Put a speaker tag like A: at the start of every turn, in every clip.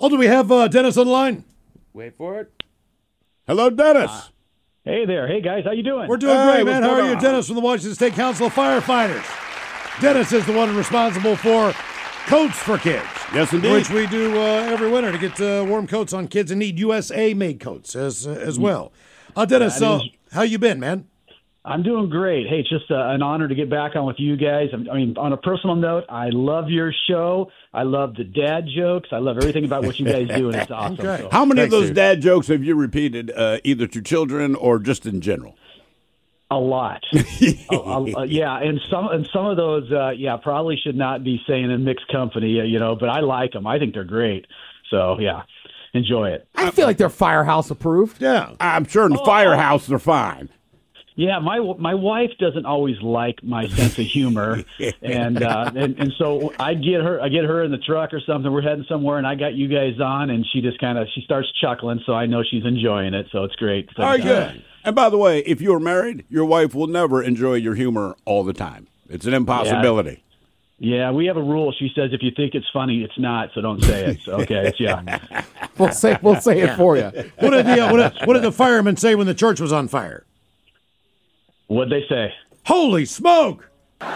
A: Oh, do we have Dennis on the line?
B: Wait for it.
C: Hello, Dennis.
D: Hey there. Hey, guys. How you doing?
A: We're doing
C: Hey,
A: great, man.
C: what's
A: How are
C: going
A: you?
C: on?
A: Dennis from the Washington State Council of Firefighters. Dennis is the one responsible for Coats for Kids.
C: Yes, indeed.
A: Which we do every winter to get warm coats on kids in need. USA-made coats as well. Dennis, how you been, man?
D: I'm doing great. Hey, it's just an honor to get back on with you guys. I mean, on a personal note, I love your show. I love the dad jokes. I love everything about what you guys do, and it's awesome.
A: Okay.
D: So.
C: How many
A: Thanks,
C: of those
A: dude.
C: dad jokes have you repeated, either to children or just in general?
D: A lot. Yeah, and some of those, probably should not be saying in mixed company, but I like them. I think they're great. So, yeah, enjoy it.
B: I feel like they're Firehouse approved.
A: Yeah.
C: I'm sure in the firehouse they're fine.
D: Yeah, my wife doesn't always like my sense of humor, and so I get her in the truck or something. We're heading somewhere, and I got you guys on, and she starts chuckling, so I know she's enjoying it. So it's great. So,
C: All right, good. And by the way, if you're married, your wife will never enjoy your humor all the time. It's an impossibility.
D: Yeah, we have a rule. She says if you think it's funny, it's not. So don't say it. So, okay,
B: We'll say it for you.
A: What did the firemen say when the church was on fire?
D: What'd they say?
A: Holy smoke!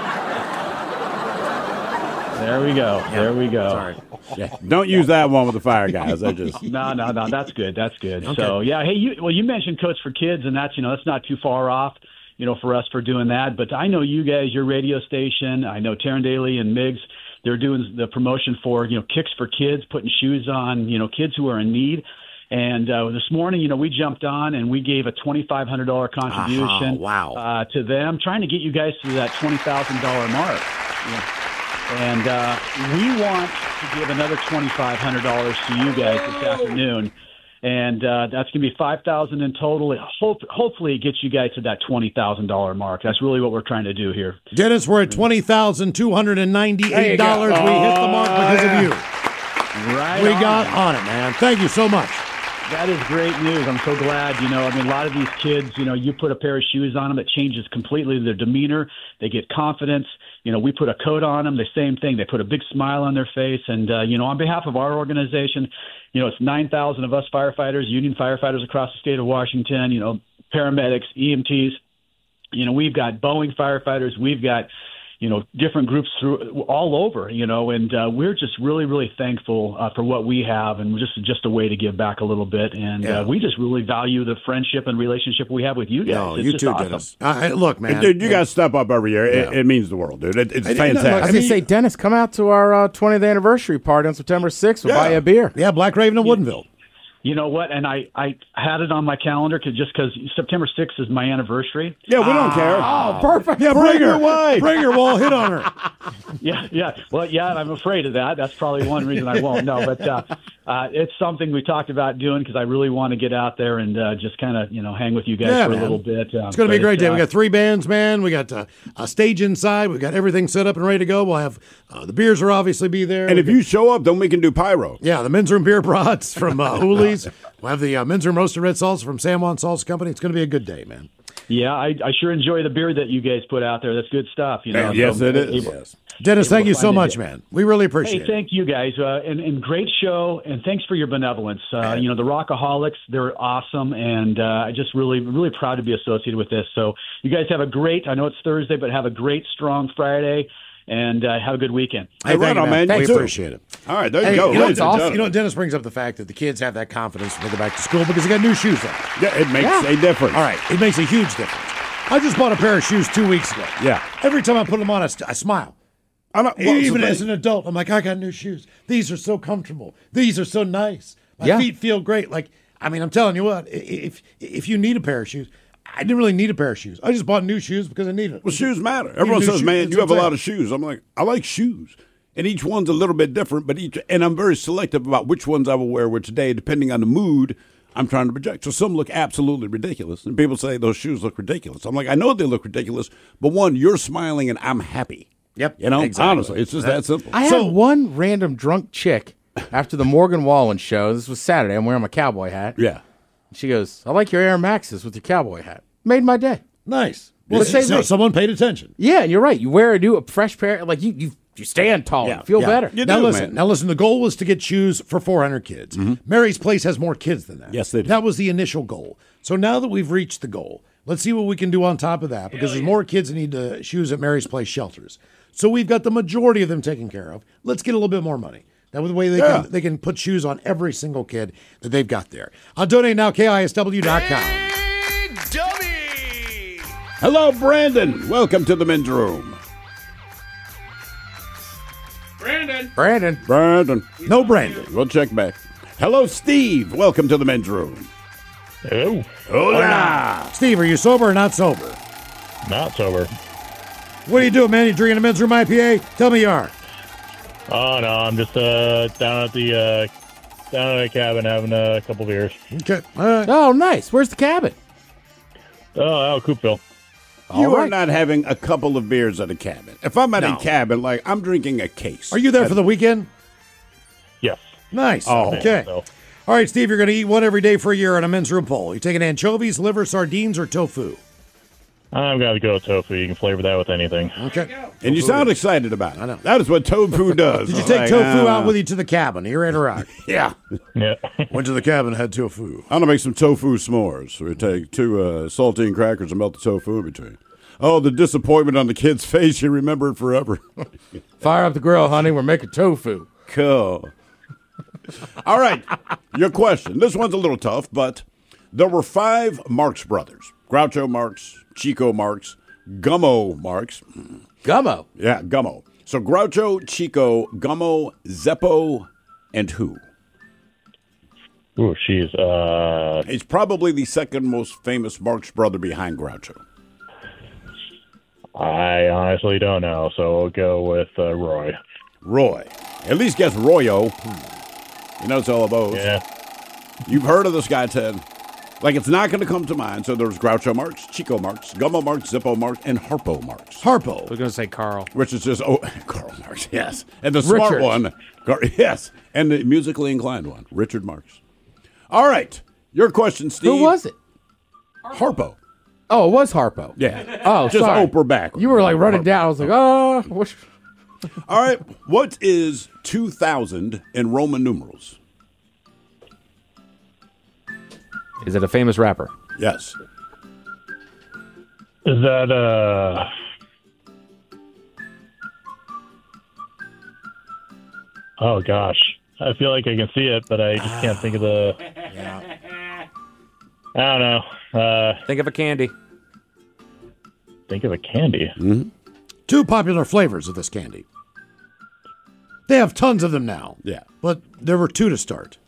D: There we go. There we go.
A: Sorry.
C: Yeah. Don't use that one with the fire guys. I just
D: No. That's good. That's good.
A: Okay.
D: So yeah. Hey, you mentioned Coats for Kids, and that's not too far off, for us for doing that. But I know you guys, your radio station. I know Taryn Daly and Miggs. They're doing the promotion for Kicks for Kids, putting shoes on kids who are in need. And this morning, we jumped on and we gave a $2,500 contribution to them, trying to get you guys to that $20,000 mark. And we want to give another $2,500 to you guys this afternoon. And that's going to be $5,000 in total. Hopefully it gets you guys to that $20,000 mark. That's really what we're trying to do here.
A: Dennis, we're at $20,298. We hit the mark because of you.
D: Right.
A: We got on it, man. Thank you so much.
D: That is great news. I'm so glad. A lot of these kids, you put a pair of shoes on them, it changes completely their demeanor. They get confidence. We put a coat on them, the same thing. They put a big smile on their face. And, on behalf of our organization, it's 9,000 of us firefighters, union firefighters across the state of Washington, paramedics, EMTs. We've got Boeing firefighters. We've got different groups all over, and we're just really, really thankful for what we have, and just a way to give back a little bit. And we just really value the friendship and relationship we have with you guys.
A: No,
D: it's
A: you
D: just
A: too,
D: awesome.
A: Dennis. Look, man.
C: dude, you guys step up every year. It means the world, dude. It's fantastic.
B: I was going to say, Dennis, come out to our 20th anniversary party on September 6th. We'll buy you a beer.
A: Yeah, Black Raven in Woodinville.
D: You know what? And I had it on my calendar because September 6th is my anniversary.
C: Yeah, we don't care.
B: Oh, perfect.
A: Yeah,
C: Bring your wife.
A: Bring her. We'll hit on her.
D: Yeah. Well, yeah, I'm afraid of that. That's probably one reason I won't. No, but it's something we talked about doing because I really want to get out there and just kind of, hang with you guys for a little bit.
A: It's going to be a great day. We got 3 bands, man. We got a stage inside. We got everything set up and ready to go. We'll have the beers will obviously be there.
C: And if you show up, then we can do pyro.
A: Yeah, the men's room beer brats from Hooley's. We'll have the men's room roasted red salsa from San Juan Salsa Company. It's going to be a good day, man.
D: Yeah, I sure enjoy the beer that you guys put out there. That's good stuff.
C: Yes, it is. Yes.
A: Dennis, thank you so much, man. We really appreciate it.
D: Thank you guys, and great show, and thanks for your benevolence. The Rockaholics, they're awesome, and I just really, really proud to be associated with this. So you guys have a great, I know it's Thursday, but have a great, strong Friday, and have a good weekend.
C: Hey, right on, man.
A: We
C: Thanks,
A: appreciate it.
C: All right, there you go.
B: That's awesome.
A: Dennis brings up the fact that the kids have that confidence when they go back to school because they got new shoes on.
C: Yeah, it makes a difference.
A: All right, it makes a huge difference. I just bought a pair of shoes 2 weeks ago.
C: Yeah.
A: Every time I put them on, I smile. Even as an adult, I'm like, I got new shoes. These are so comfortable. These are so nice. My feet feel great. I'm telling you what, if you need a pair of shoes, I didn't really need a pair of shoes. I just bought new shoes because I needed it.
C: Well, shoes matter. Everyone says, man, you have a lot of shoes. I'm like, I like shoes. And each one's a little bit different, and I'm very selective about which ones I will wear which day, depending on the mood I'm trying to project. So some look absolutely ridiculous, and people say those shoes look ridiculous. I'm like, I know they look ridiculous, but one, you're smiling and I'm happy.
A: Yep.
C: Exactly. Honestly, it's just that simple.
B: I had one random drunk chick after the Morgan Wallen show. This was Saturday. I'm wearing my cowboy hat.
C: Yeah.
B: She goes, I like your Air Maxes with your cowboy hat. Made my day.
A: Nice.
B: Well,
A: So someone paid attention.
B: Yeah, you're right. You wear a fresh pair. Like you You stand tall.
C: Yeah,
B: You feel
C: yeah.
B: better.
C: You
A: Now
C: do,
A: listen.
C: man.
A: Now listen. The goal was to get shoes for 400 kids. Mary's Place has more kids than that.
C: Yes, they do.
A: That was the initial goal. So now that we've reached the goal, let's see what we can do on top of that because there's more kids that need shoes at Mary's Place shelters. So we've got the majority of them taken care of. Let's get a little bit more money. That way they can put shoes on every single kid that they've got there. I'll donate now, KISW.com.
C: Hello, Brandon. Welcome to the men's room. Brandon.
A: No Brandon.
C: We'll check back. Hello, Steve. Welcome to the men's room.
E: Oh,
C: Hola.
A: Steve, are you sober or not sober?
E: not sober.
A: What are you doing, man? You drinking a men's room IPA? Tell me you are.
E: Oh no, I'm just down at the cabin having a couple beers.
A: Okay. All right.
B: Oh, nice. Where's the cabin?
E: Oh, Coopville.
C: You
B: All
C: are
B: right.
C: not having a couple of beers at a cabin. If I'm at a cabin, like I'm drinking a case.
A: Are you there for the weekend?
E: Yes.
A: Nice.
C: Oh.
A: Okay.
E: So,
A: All right, Steve, you're going to eat one every day for a year on a men's room poll. You taking anchovies, liver, sardines, or tofu?
E: I'm gonna go with tofu. You can flavor that with anything.
A: Okay.
C: And you sound excited about it.
A: I know.
C: That is what tofu does.
A: Did you
C: It's
A: take
C: like,
A: tofu out with you to the cabin? You're in Iraq.
C: Yeah.
E: Yeah.
A: Went to the cabin, had tofu.
C: I'm going to make some tofu s'mores. So we take 2 saltine crackers and melt the tofu in between. Oh, the disappointment on the kid's face. You remember it forever.
B: Fire up the grill, honey. We're making tofu.
C: Cool. All right. Your question. This one's a little tough, but there were 5 Marx brothers. Groucho Marx, Chico Marx, Gummo Marx.
B: Gummo.
C: Yeah, Gummo. So Groucho, Chico, Gummo, Zeppo, and who?
E: Ooh, she's
C: He's probably the second most famous Marx brother behind Groucho.
E: I honestly don't know, so we'll go with Roy.
C: Roy. At least guess Royo. You know it's all about.
E: Yeah.
C: You've heard of this guy, Ted. Like, it's not going to come to mind. So there's Groucho Marx, Chico Marx, Gummo Marx, Zippo Marx, and Harpo Marx.
A: Harpo.
B: I was going to say Carl.
C: Which is just, Karl Marx, yes. And the smart
B: Richard.
C: one, yes. And the musically inclined one, Richard Marx. All right. Your question, Steve.
B: Who was it?
C: Harpo.
B: Oh, it was Harpo.
C: Yeah.
B: Oh,
C: Just
B: sorry.
C: Oprah backwards.
B: You were like running down. I was like, oh. What?
C: All right. What is 2000 in Roman numerals?
F: Is it a famous rapper?
C: Yes.
E: Is that Oh gosh, I feel like I can see it, but I just can't think of the. I don't know.
F: Think of a candy.
E: Think of a candy.
A: 2 popular flavors of this candy. They have tons of them now.
C: Yeah.
A: But there were 2 to start.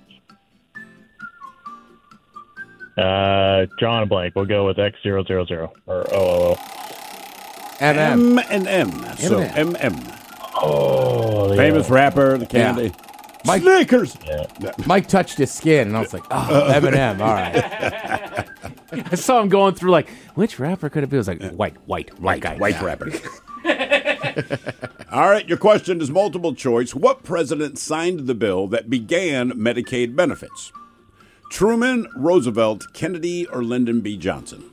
E: Drawing a blank. We'll go with X000 or OOO.
B: MM.
C: M&M. So
A: M&M.
C: M&M.
E: Oh,
C: Famous rapper, the candy.
B: Mike,
C: Snickers.
B: Mike touched his skin, and I was like, oh, Eminem. All right.
F: I saw him going through like, which rapper could it be? It was like white guy.
C: White rapper. All right, your question is multiple choice. What president signed the bill that began Medicaid benefits? Truman, Roosevelt, Kennedy, or Lyndon B. Johnson?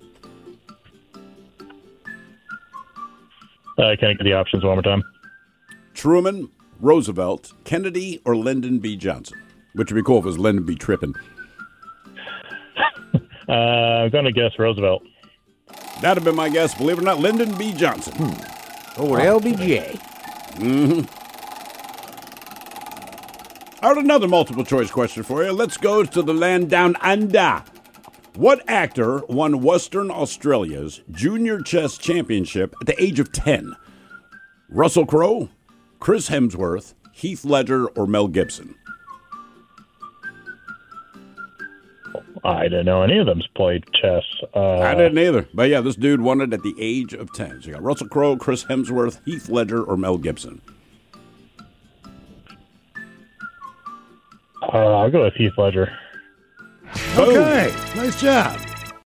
E: Can I get the options one more time?
C: Truman, Roosevelt, Kennedy, or Lyndon B. Johnson? Which would be cool if it was Lyndon B. Trippin.
E: I'm going to guess Roosevelt.
C: That'd have been my guess. Believe it or not, Lyndon B. Johnson.
B: Oh, LBJ.
C: All right, another multiple choice question for you. Let's go to the land down under. What actor won Western Australia's Junior Chess Championship at the age of 10? Russell Crowe, Chris Hemsworth, Heath Ledger, or Mel Gibson?
E: I didn't know any of them played chess.
C: I didn't either. But yeah, this dude won it at the age of 10. So you got Russell Crowe, Chris Hemsworth, Heath Ledger, or Mel Gibson?
E: I'll go with Heath Ledger.
A: Okay. Nice job.